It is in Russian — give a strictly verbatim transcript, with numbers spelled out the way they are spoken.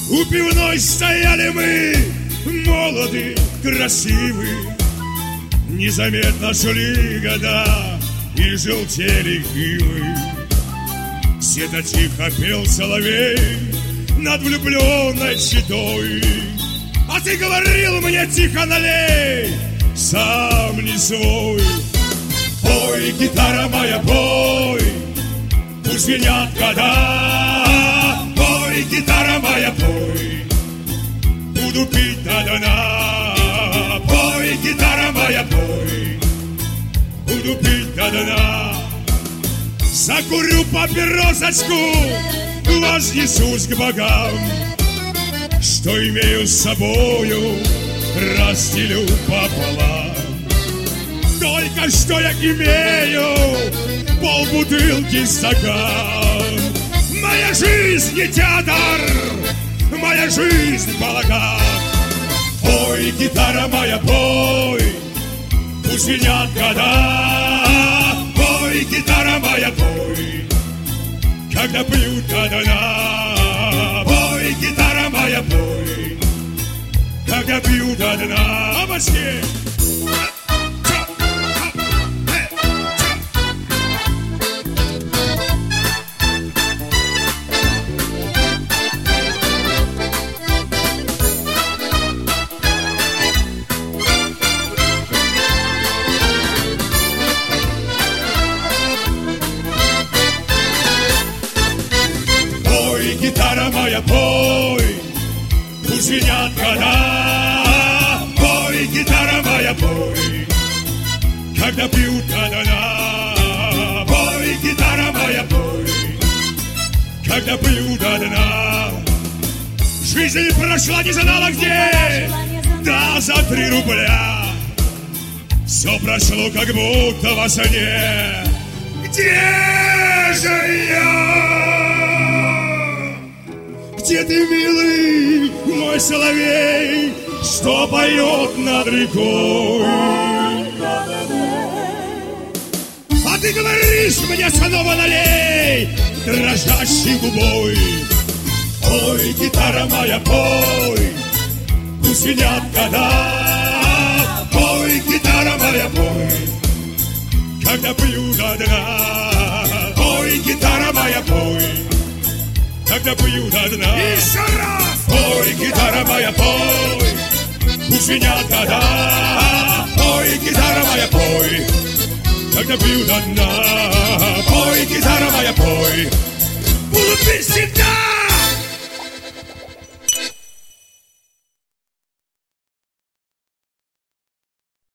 У пивной стояли мы, молоды, красивы. Незаметно шли года и желтели ивы. Где-то тихо пел соловей над влюбленной щитой. А ты говорил мне тихо налей, сам не свой. Пой, гитара моя, пой, пусть звенят года. Пой, гитара моя, пой, буду пить до дна. Пой, гитара моя, пой, буду пить до дна. Закурю папиросочку, вознесусь к богам. Что имею с собою, разделю пополам. Только что я имею полбутылки стакан. Моя жизнь не театр, моя жизнь балаган. Пой, гитара моя, пой, пусть звенят года. Пой, гитара моя, пой, когда пьют до дна. Пой, гитара моя, пой, когда пьют до дна. А Москве! Гитара моя, пой, пусть звенят года. Пой, гитара моя, пой, когда пьют до дна. Пой, гитара моя, пой, когда пьют до дна. Жизнь прошла не знала где, да за три рубля. Все прошло как будто во сне. Где же я? Где ты, милый мой соловей, что поет над рекой? А ты говоришь мне снова налей дрожащей губой. Ой, гитара моя, пой, пусть звенят года. Пой, гитара моя, пой, когда пью до дна. Пой, гитара моя, пой, когда пою до дна. Еще раз! Пой, гитара моя, пой, пусть звенят года. Пой, гитара моя, пой, когда пою до дна. Пой, гитара моя, пой, буду пить всегда.